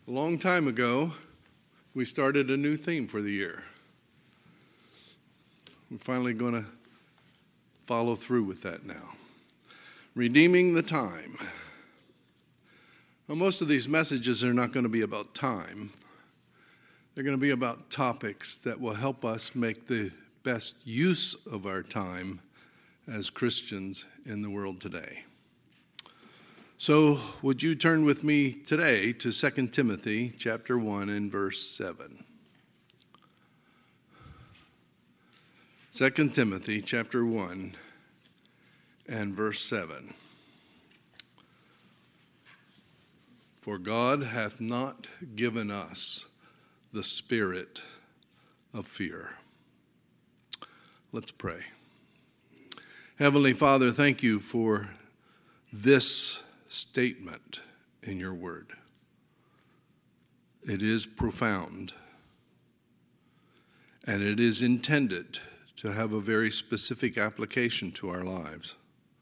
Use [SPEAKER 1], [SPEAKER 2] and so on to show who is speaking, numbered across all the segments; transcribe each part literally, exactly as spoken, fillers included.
[SPEAKER 1] A long time ago, we started a new theme for the year. We're finally going to follow through with that now. Redeeming the time. Well, most of these messages are not going to be about time. They're going to be about topics that will help us make the best use of our time as Christians in the world today. So, would you turn with me today to Second Timothy chapter one and verse seven. Second Timothy chapter one and verse seven. For God hath not given us the spirit of fear. Let's pray. Heavenly Father, thank you for this statement in your word. It is profound, and it is intended to have a very specific application to our lives.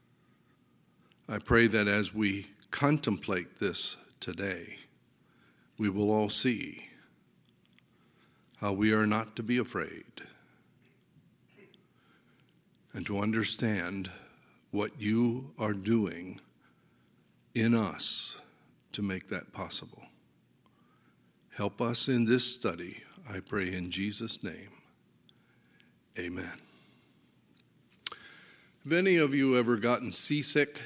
[SPEAKER 1] I pray that as we contemplate this today, we will all see how we are not to be afraid and to understand what you are doing in us to make that possible. Help us in this study, I pray in Jesus' name. Amen. Have any of you ever gotten seasick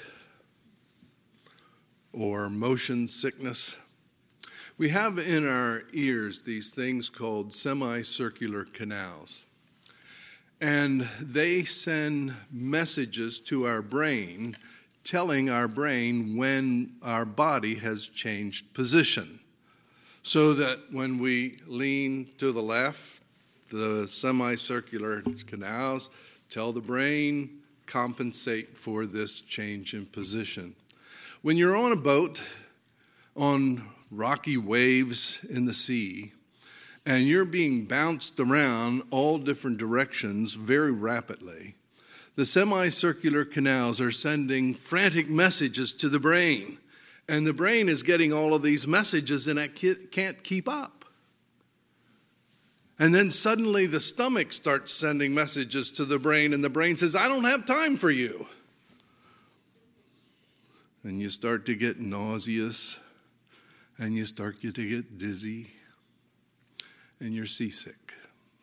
[SPEAKER 1] or motion sickness? We have in our ears these things called semicircular canals, and they send messages to our brain telling our brain when our body has changed position, so that when we lean to the left, the semicircular canals tell the brain compensate for this change in position. When you're on a boat on rocky waves in the sea, and you're being bounced around all different directions very rapidly, the semicircular canals are sending frantic messages to the brain, and the brain is getting all of these messages and it can't keep up. And then suddenly the stomach starts sending messages to the brain, and the brain says, I don't have time for you. And you start to get nauseous, and you start to get dizzy, and you're seasick.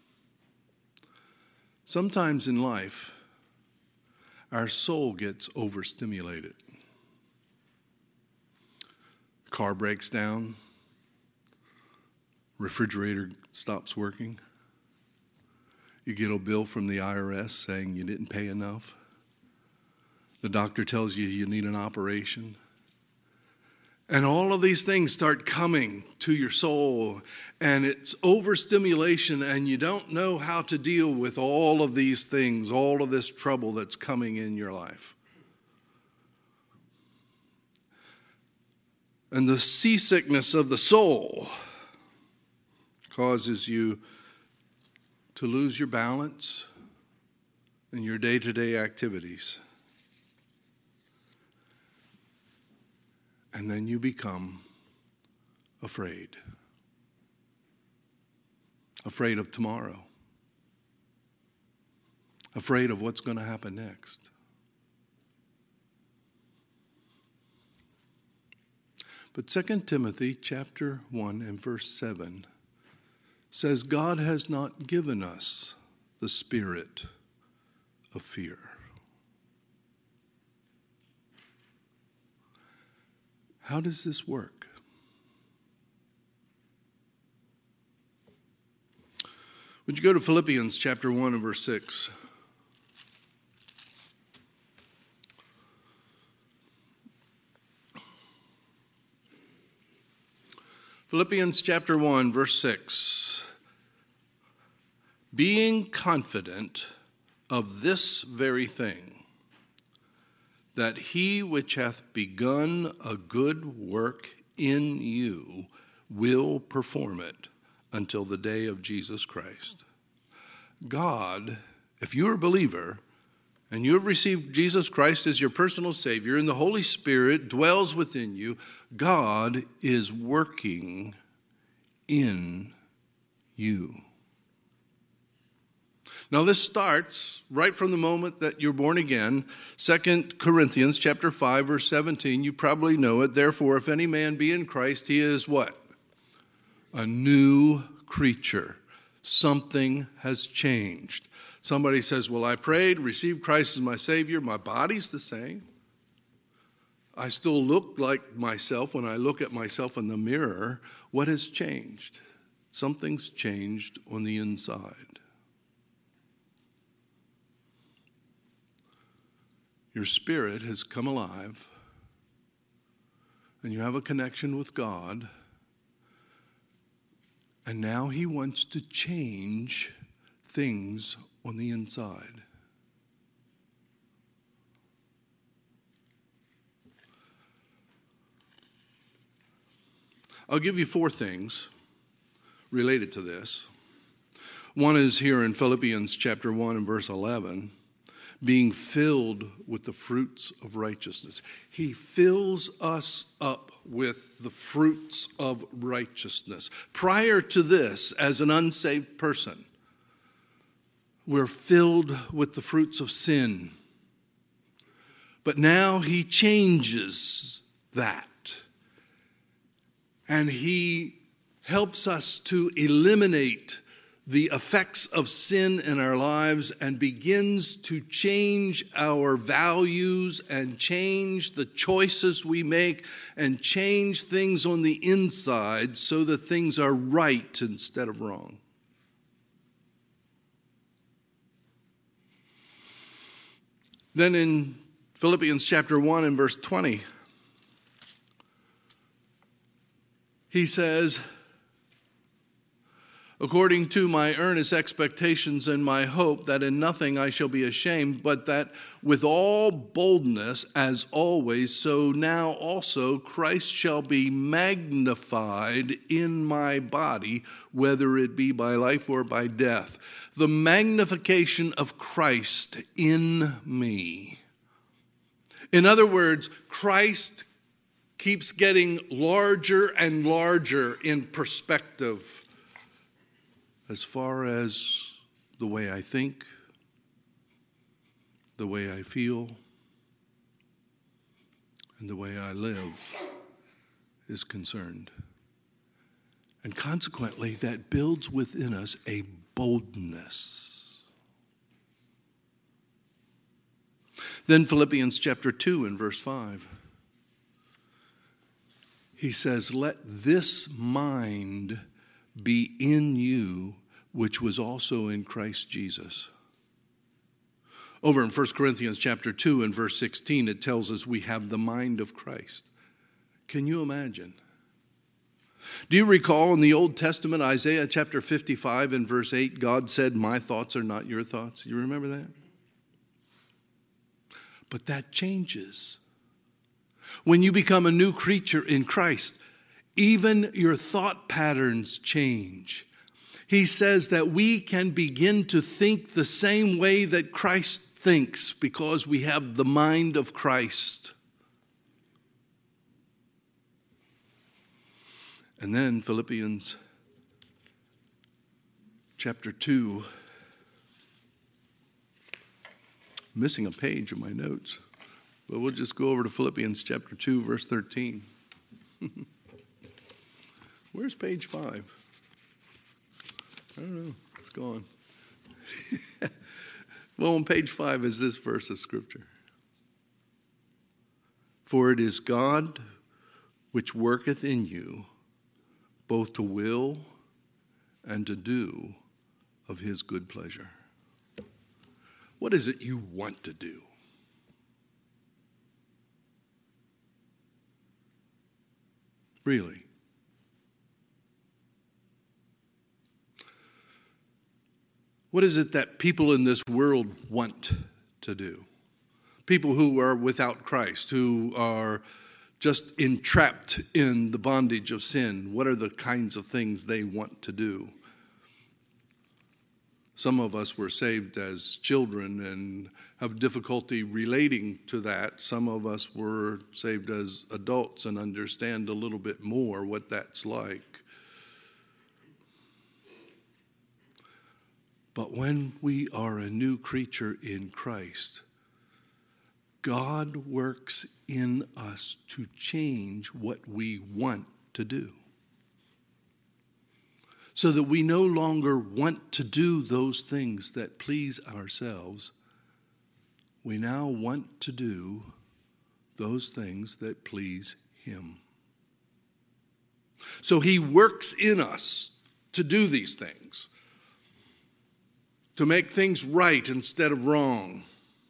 [SPEAKER 1] Sometimes in life, our soul gets overstimulated. Car breaks down. Refrigerator stops working. You get a bill from the I R S saying you didn't pay enough. The doctor tells you you need an operation. And all of these things start coming to your soul, and it's overstimulation, and you don't know how to deal with all of these things, all of this trouble that's coming in your life. And the seasickness of the soul causes you to lose your balance in your day-to-day activities. And then you become afraid. Afraid of tomorrow. Afraid of what's going to happen next. But Second Timothy chapter one and verse seven says God has not given us the spirit of fear. How does this work? Would you go to Philippians chapter one and verse six? Philippians chapter one, verse six. Being confident of this very thing, that he which hath begun a good work in you will perform it until the day of Jesus Christ. God, if you're a believer and you have received Jesus Christ as your personal Savior and the Holy Spirit dwells within you, God is working in you. Now this starts right from the moment that you're born again. Second Corinthians chapter five, verse seventeen, you probably know it. Therefore, if any man be in Christ, he is what? A new creature. Something has changed. Somebody says, well, I prayed, received Christ as my Savior. My body's the same. I still look like myself when I look at myself in the mirror. What has changed? Something's changed on the inside. Your spirit has come alive, and you have a connection with God, and now he wants to change things on the inside. I'll give you four things related to this. One is here in Philippians chapter one and verse eleven. Being filled with the fruits of righteousness. He fills us up with the fruits of righteousness. Prior to this, as an unsaved person, we're filled with the fruits of sin. But now he changes that. And he helps us to eliminate the effects of sin in our lives and begins to change our values and change the choices we make and change things on the inside so that things are right instead of wrong. Then in Philippians chapter one and verse twenty, he says, according to my earnest expectations and my hope that in nothing I shall be ashamed, but that with all boldness, as always, so now also Christ shall be magnified in my body, whether it be by life or by death. The magnification of Christ in me. In other words, Christ keeps getting larger and larger in perspective. As far as the way I think, the way I feel, and the way I live is concerned. And consequently, that builds within us a boldness. Then Philippians chapter two and verse five. He says, let this mind be in you, which was also in Christ Jesus. Over in First Corinthians chapter two and verse sixteen, it tells us we have the mind of Christ. Can you imagine? Do you recall in the Old Testament, Isaiah chapter fifty-five and verse eight, God said, my thoughts are not your thoughts? You remember that? But that changes. When you become a new creature in Christ, even your thought patterns change. He says that we can begin to think the same way that Christ thinks because we have the mind of Christ. And then Philippians chapter two. I'm missing a page of my notes, but we'll just go over to Philippians chapter two, verse thirteen. Where's page five? I don't know. It's gone. Well, on page five is this verse of Scripture. For it is God which worketh in you both to will and to do of his good pleasure. What is it you want to do? Really? What is it that people in this world want to do? People who are without Christ, who are just entrapped in the bondage of sin. What are the kinds of things they want to do? Some of us were saved as children and have difficulty relating to that. Some of us were saved as adults and understand a little bit more what that's like. But when we are a new creature in Christ, God works in us to change what we want to do. So that we no longer want to do those things that please ourselves. We now want to do those things that please Him. So He works in us to do these things, to make things right instead of wrong,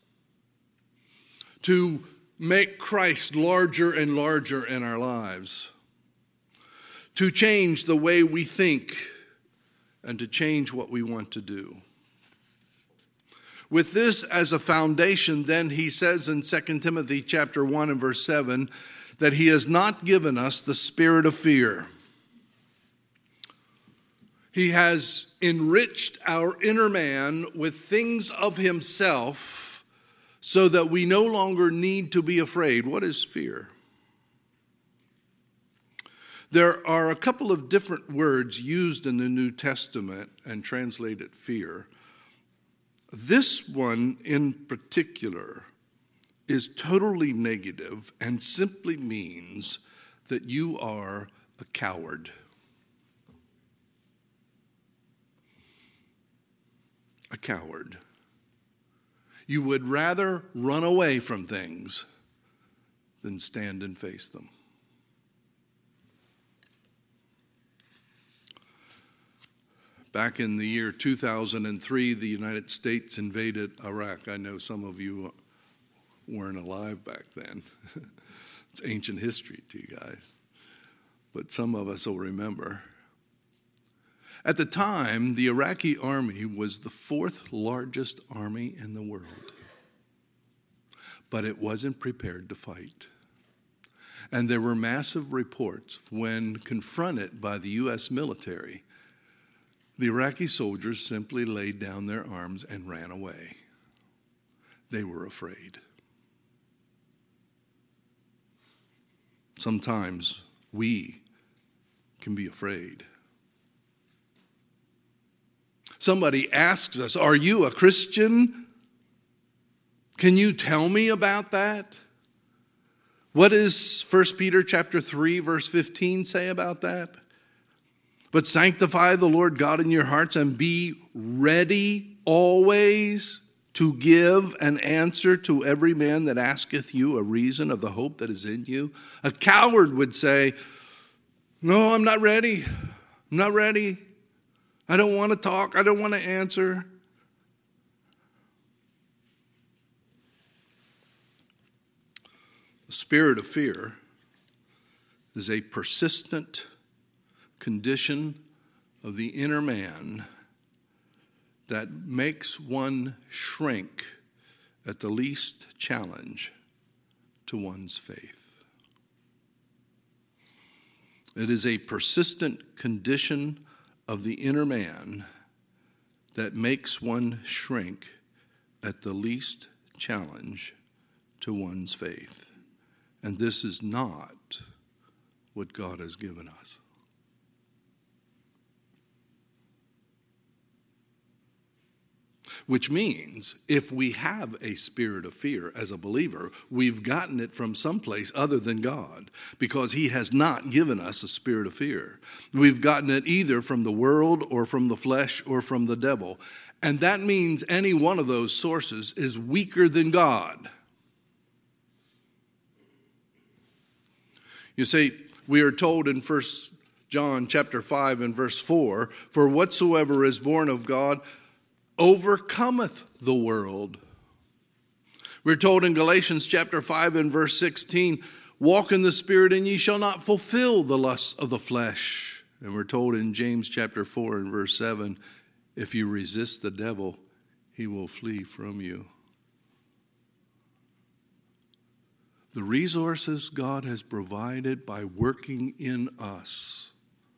[SPEAKER 1] to make Christ larger and larger in our lives, to change the way we think, and to change what we want to do. With this as a foundation, then he says in Second Timothy chapter one and verse seven that he has not given us the spirit of fear. He has enriched our inner man with things of himself so that we no longer need to be afraid. What is fear? There are a couple of different words used in the New Testament and translated fear. This one in particular is totally negative and simply means that you are a coward. A coward. You would rather run away from things than stand and face them. Back in the year two thousand three, the United States invaded Iraq. I know some of you weren't alive back then. It's ancient history to you guys. But some of us will remember. At the time, the Iraqi army was the fourth largest army in the world. But it wasn't prepared to fight. And there were massive reports when confronted by the U S military. The Iraqi soldiers simply laid down their arms and ran away. They were afraid. Sometimes we can be afraid. Somebody asks us, "Are you a Christian? Can you tell me about that?" What does First Peter chapter three, verse fifteen say about that? But sanctify the Lord God in your hearts and be ready always to give an answer to every man that asketh you a reason of the hope that is in you. A coward would say, "No, I'm not ready. I'm not ready. I don't want to talk. I don't want to answer." The spirit of fear is a persistent condition of the inner man that makes one shrink at the least challenge to one's faith. It is a persistent condition of the inner man that makes one shrink at the least challenge to one's faith. And this is not what God has given us. Which means if we have a spirit of fear as a believer, we've gotten it from someplace other than God, because he has not given us a spirit of fear. We've gotten it either from the world or from the flesh or from the devil. And that means any one of those sources is weaker than God. You see, we are told in First John chapter five and verse four, "For whatsoever is born of God overcometh the world." We're told in Galatians chapter five and verse sixteen, "Walk in the Spirit and ye shall not fulfill the lusts of the flesh." And we're told in James chapter four and verse seven, "If you resist the devil, he will flee from you." The resources God has provided by working in us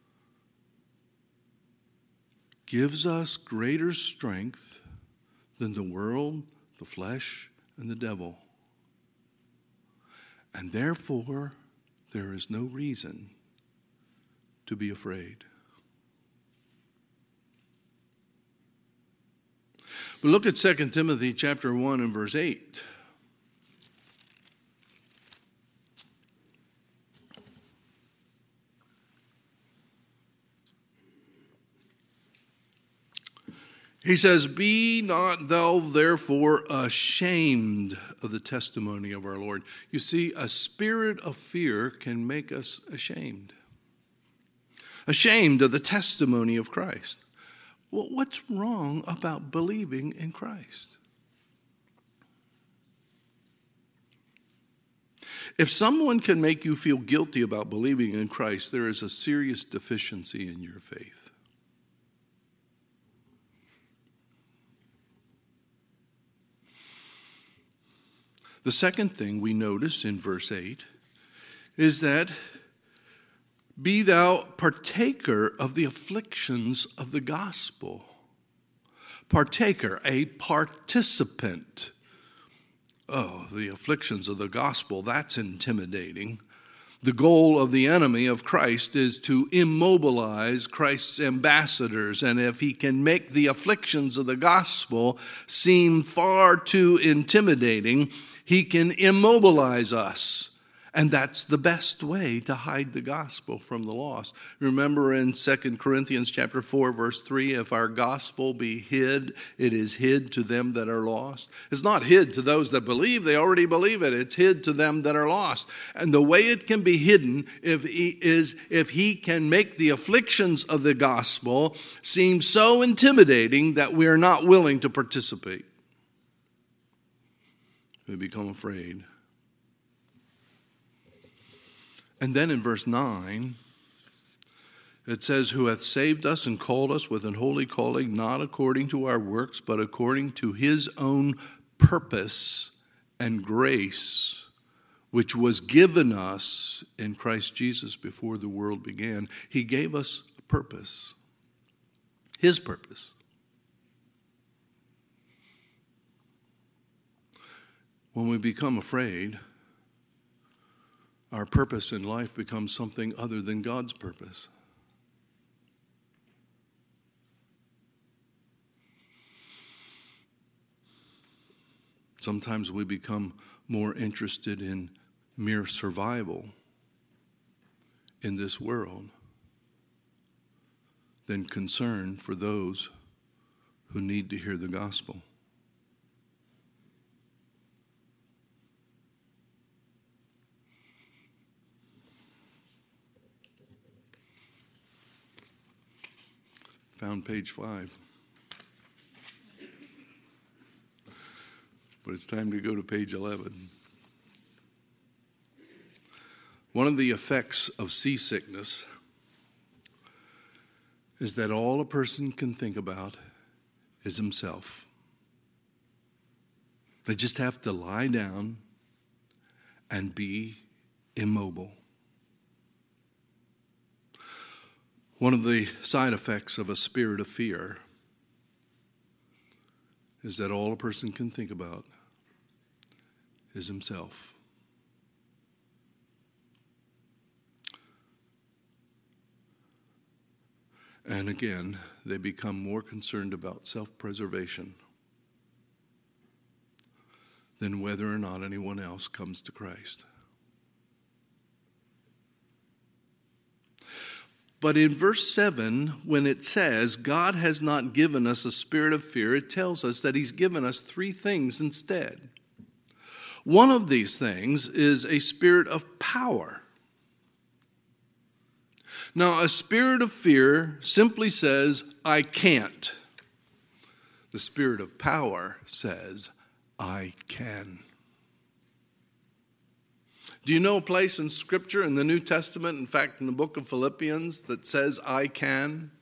[SPEAKER 1] gives us greater strength than the world, the flesh, and the devil. And therefore, there is no reason to be afraid. But look at Second Timothy chapter one and verse eight. He says, "Be not thou therefore ashamed of the testimony of our Lord." You see, a spirit of fear can make us ashamed. Ashamed of the testimony of Christ. Well, what's wrong about believing in Christ? If someone can make you feel guilty about believing in Christ, there is a serious deficiency in your faith. The second thing we notice in verse eight is that, "Be thou partaker of the afflictions of the gospel." Partaker, a participant. Oh, the afflictions of the gospel, that's intimidating. The goal of the enemy of Christ is to immobilize Christ's ambassadors. And if he can make the afflictions of the gospel seem far too intimidating, he can immobilize us. And that's the best way to hide the gospel from the lost. Remember in Second Corinthians chapter four, verse three, if our gospel be hid, it is hid to them that are lost. It's not hid to those that believe. They already believe it. It's hid to them that are lost. And the way it can be hidden if he, is if he can make the afflictions of the gospel seem so intimidating that we are not willing to participate. We become afraid. And then in verse nine, it says, "Who hath saved us and called us with an holy calling, not according to our works, but according to his own purpose and grace, which was given us in Christ Jesus before the world began." He gave us a purpose, his purpose. When we become afraid, our purpose in life becomes something other than God's purpose. Sometimes we become more interested in mere survival in this world than concern for those who need to hear the gospel. Found page five. But it's time to go to page eleven. One of the effects of seasickness is that all a person can think about is himself. They just have to lie down and be immobile. One of the side effects of a spirit of fear is that all a person can think about is himself. And again, they become more concerned about self-preservation than whether or not anyone else comes to Christ. But in verse seven, when it says God has not given us a spirit of fear, it tells us that he's given us three things instead. One of these things is a spirit of power. Now, a spirit of fear simply says, I can't. The spirit of power says, I can. Do you know a place in Scripture, in the New Testament, in fact, in the book of Philippians, that says, I can?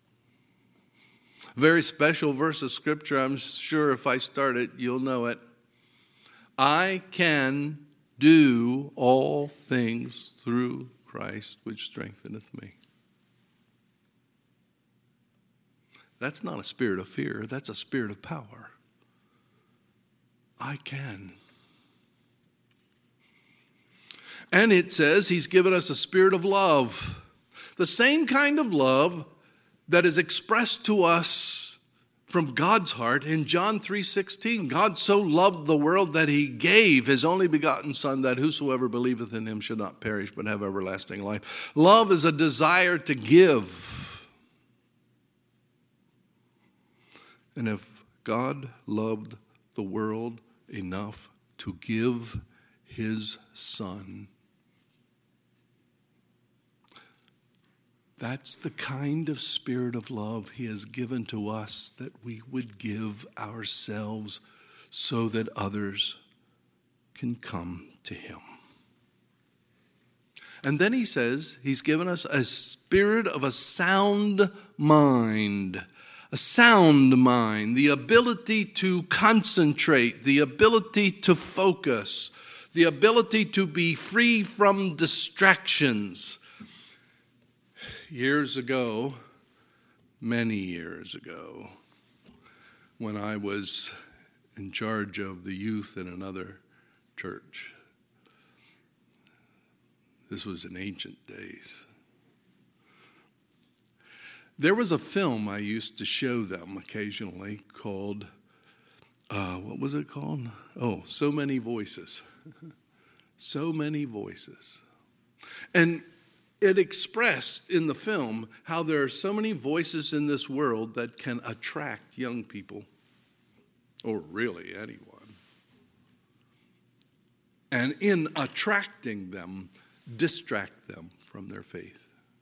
[SPEAKER 1] A very special verse of Scripture. I'm sure if I start it, you'll know it. I can do all things through Christ, which strengtheneth me. That's not a spirit of fear. That's a spirit of power. I can. And it says he's given us a spirit of love. The same kind of love that is expressed to us from God's heart in John three sixteen. God so loved the world that he gave his only begotten Son, that whosoever believeth in him should not perish but have everlasting life. Love is a desire to give. And if God loved the world enough to give his Son, that's the kind of spirit of love he has given to us, that we would give ourselves so that others can come to him. And then he says he's given us a spirit of a sound mind. A sound mind, the ability to concentrate, the ability to focus, the ability to be free from distractions. Years ago, many years ago, when I was in charge of the youth in another church, this was in ancient days, there was a film I used to show them occasionally called, uh, what was it called? Oh, So Many Voices. So Many Voices. And it expressed in the film how there are so many voices in this world that can attract young people, or really anyone. And in attracting them, distract them from their faith.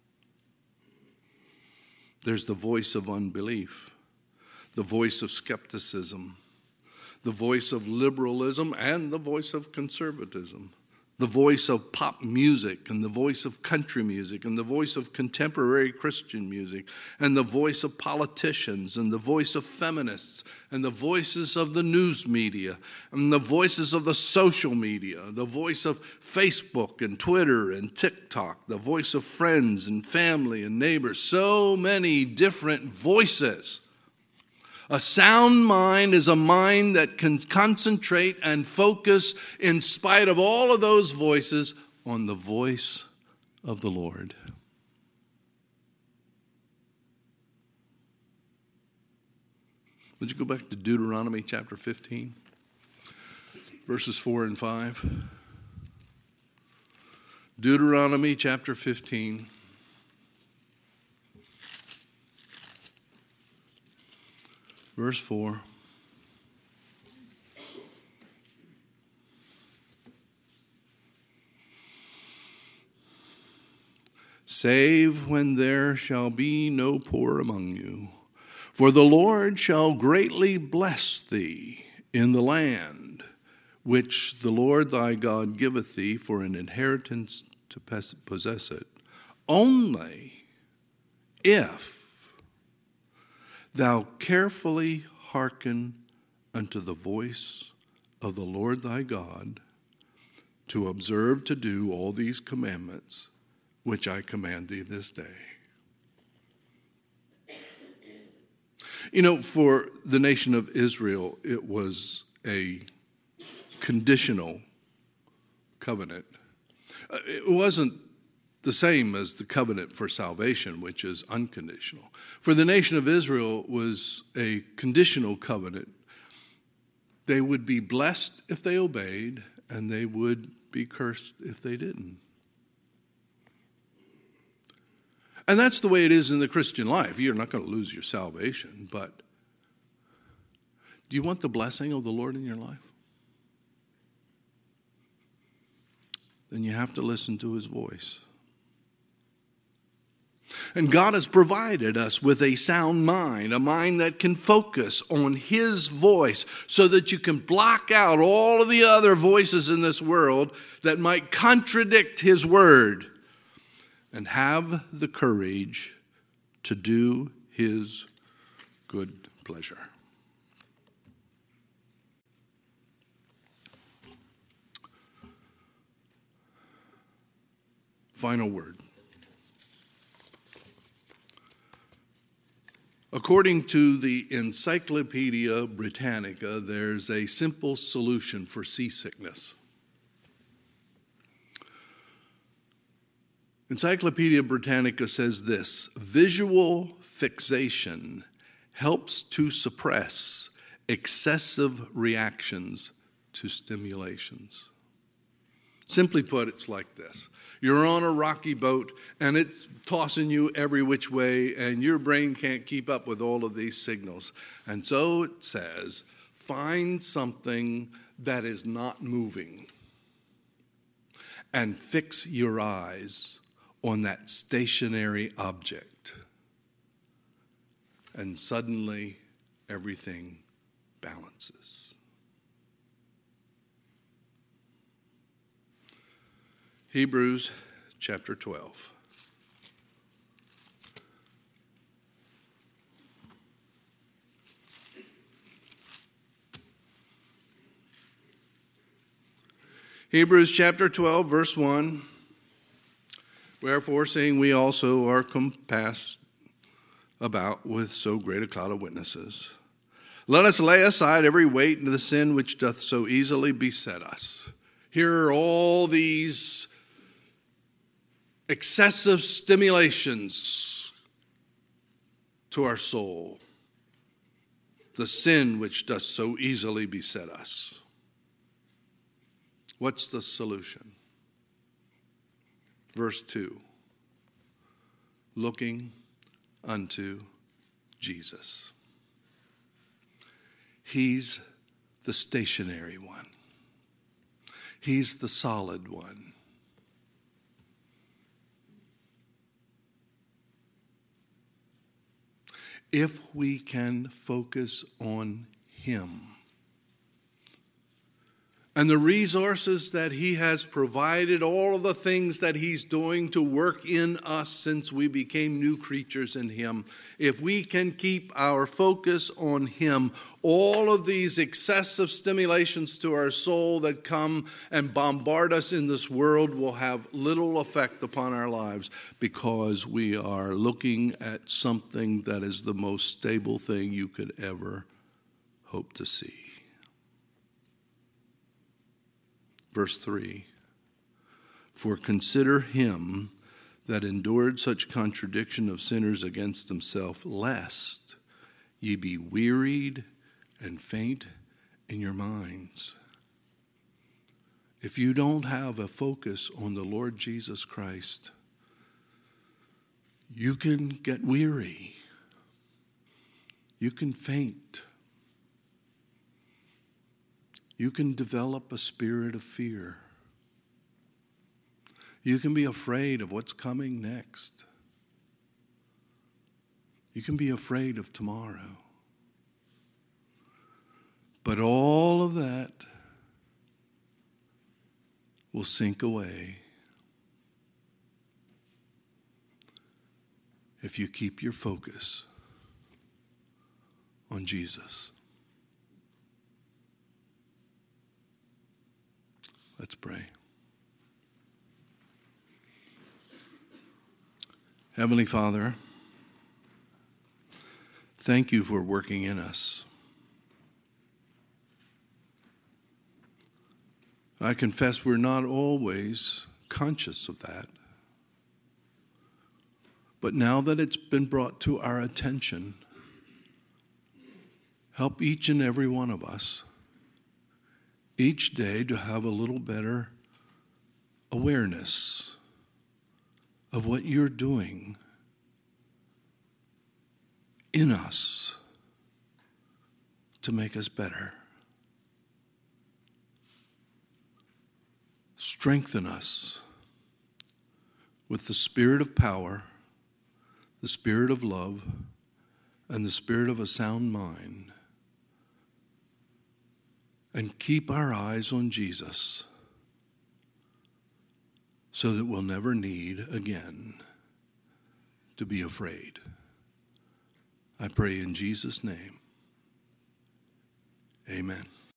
[SPEAKER 1] There's the voice of unbelief, the voice of skepticism, the voice of liberalism, and the voice of conservatism, the voice of pop music, and the voice of country music, and the voice of contemporary Christian music, and the voice of politicians, and the voice of feminists, and the voices of the news media, and the voices of the social media, the voice of Facebook and Twitter and TikTok, the voice of friends and family and neighbors. So many different voices. A sound mind is a mind that can concentrate and focus in spite of all of those voices on the voice of the Lord. Would you go back to Deuteronomy chapter fifteen, verses four and five? Deuteronomy chapter fifteen. Verse four. Save when there shall be no poor among you, for the Lord shall greatly bless thee in the land which the Lord thy God giveth thee for an inheritance to possess it, only if thou carefully hearken unto the voice of the Lord thy God, to observe to do all these commandments which I command thee this day. You know, for the nation of Israel, it was a conditional covenant. It wasn't the same as the covenant for salvation, which is unconditional. For the nation of Israel was a conditional covenant. They would be blessed if they obeyed, and they would be cursed if they didn't. And that's the way it is in the Christian life. You're not going to lose your salvation, but do you want the blessing of the Lord in your life? Then you have to listen to his voice. And God has provided us with a sound mind, a mind that can focus on his voice so that you can block out all of the other voices in this world that might contradict his word, and have the courage to do his good pleasure. Final word. According to the Encyclopedia Britannica, there's a simple solution for seasickness. Encyclopedia Britannica says this: visual fixation helps to suppress excessive reactions to stimulations. Simply put, it's like this. You're on a rocky boat, and it's tossing you every which way, and your brain can't keep up with all of these signals. And so it says, find something that is not moving and fix your eyes on that stationary object. And suddenly, everything balances. Hebrews chapter twelve. Hebrews chapter twelve, verse one. Wherefore, seeing we also are compassed about with so great a cloud of witnesses, let us lay aside every weight and the sin which doth so easily beset us. Here are all these excessive stimulations to our soul, the sin which does so easily beset us. What's the solution? Verse two, looking unto Jesus. He's the stationary one. He's the solid one. If we can focus on him and the resources that he has provided, all of the things that he's doing to work in us since we became new creatures in him, if we can keep our focus on him, all of these excessive stimulations to our soul that come and bombard us in this world will have little effect upon our lives, because we are looking at something that is the most stable thing you could ever hope to see. Verse three, for consider him that endured such contradiction of sinners against himself, lest ye be wearied and faint in your minds. If you don't have a focus on the Lord Jesus Christ, you can get weary. You can faint. You can develop a spirit of fear. You can be afraid of what's coming next. You can be afraid of tomorrow. But all of that will sink away if you keep your focus on Jesus. Let's pray. Heavenly Father, thank you for working in us. I confess we're not always conscious of that. But now that it's been brought to our attention, help each and every one of us each day to have a little better awareness of what you're doing in us to make us better. Strengthen us with the spirit of power, the spirit of love, and the spirit of a sound mind. And keep our eyes on Jesus so that we'll never need again to be afraid. I pray in Jesus' name. Amen.